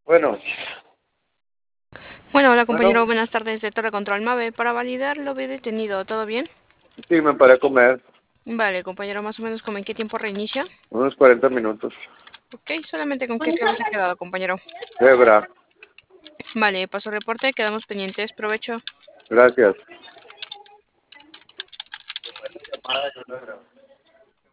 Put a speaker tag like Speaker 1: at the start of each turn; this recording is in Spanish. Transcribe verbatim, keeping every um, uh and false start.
Speaker 1: Bueno,
Speaker 2: Bueno, hola
Speaker 1: bueno,
Speaker 2: compañero, buenas tardes de Torre Control Mave. Para validar lo ve detenido, ¿todo bien?
Speaker 1: sí, me paré a comer
Speaker 2: Vale, compañero, más o menos como en qué tiempo reinicia.
Speaker 1: unos cuarenta minutos.
Speaker 2: Ok, solamente con qué fiebre se ha quedado, compañero.
Speaker 1: Debra,
Speaker 2: Vale, paso reporte, quedamos pendientes, provecho.
Speaker 1: gracias.